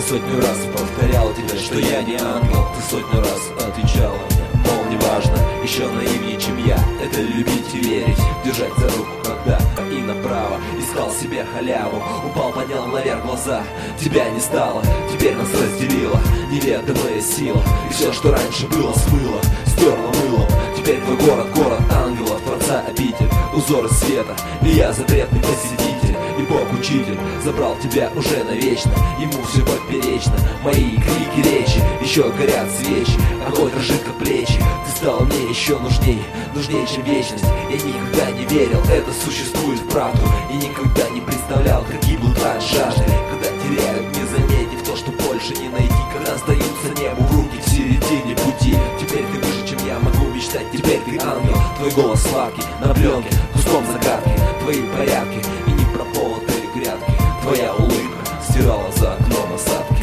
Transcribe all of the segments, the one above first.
сотню раз повторял тебе, что я не ангел. Ты сотню раз отвечала мне, мол, неважно, еще наивнее, чем я. Это любить и верить, держать за руку, когда и направо. Искал себе халяву, упал, поднял наверх глаза. Тебя не стало, теперь нас разделила неведомая сила. И все, что раньше было, смыло, стерла мылом. Теперь твой город, город ангелов, Творца обитель, узоры света. И я запретный посетитель, и Бог-учитель забрал тебя уже навечно. Ему все поперечно, мои крики, речи, еще горят свечи. Огонь разжиг плечи, ты стала мне еще нужней, нужнее, чем вечность. Я никогда не верил, это существует вправду. И никогда не представлял, как гибнут от жажды, когда теряют, не заметив то, что больше не найти. Когда сдаются небу в руки в середине пути. Теперь ты выше, чем я могу мечтать. Теперь ты ангел, твой голос сладкий на пленке, куском загадки. Твои порядки и непрополотые грядки. Твоя улыбка стирала за окном осадки.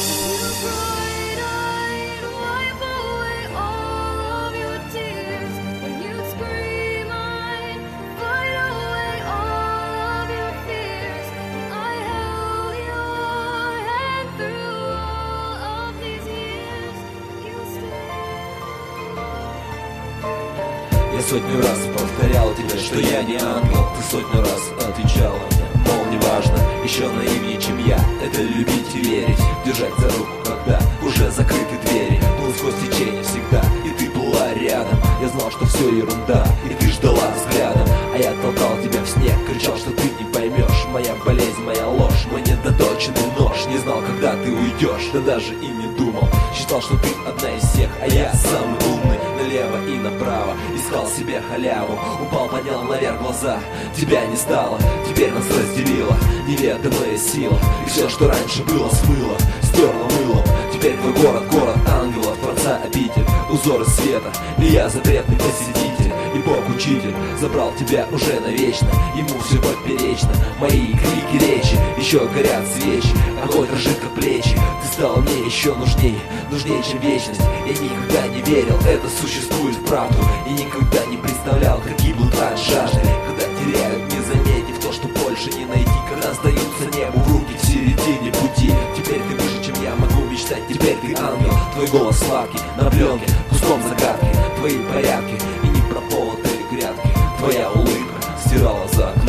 Я сотню раз повторял тебе, что я не ангел. Ты сотню раз отвечала мне, мол, неважно, еще наивнее, чем я. Это любить и верить, держать за руку, когда уже закрыты двери. Был сквозь течение всегда, и ты была рядом. Я знал, что все ерунда, и ты ждала взглядом. А я толкал тебя в снег, кричал, что ты не поймешь. Моя болезнь, моя ложь, мой недоточенный нож. Не знал, когда ты уйдешь, да даже и не думал. Считал, что ты одна из всех, а я самый умный. Налево и направо искал себе халяву, упал, поднял наверх глаза. Тебя не стало, теперь нас разделила неведомая сила. И все, что раньше было, смыло, стерла мылом. Теперь твой город, город ангелов, Творца обитель, узоры света. И я запретный посетитель, и Бог-учитель забрал тебя уже навечно. Ему все поперечно, мои крики, речи, еще горят свечи. Огонь разжиг плечи, ты стала мне еще нужней, нужнее, чем вечность. Я никогда не верил, это существует вправду. И никогда не представлял, как гибнут от жажды, когда теряют, не заметив то, что больше не найти. Когда сдаются небу в руки в середине пути. Теперь ты выше, чем я могу мечтать. Теперь ты ангел, твой голос сладкий на пленке, куском загадки. Твои порядки и непрополотые грядки. Твоя улыбка стирала за окном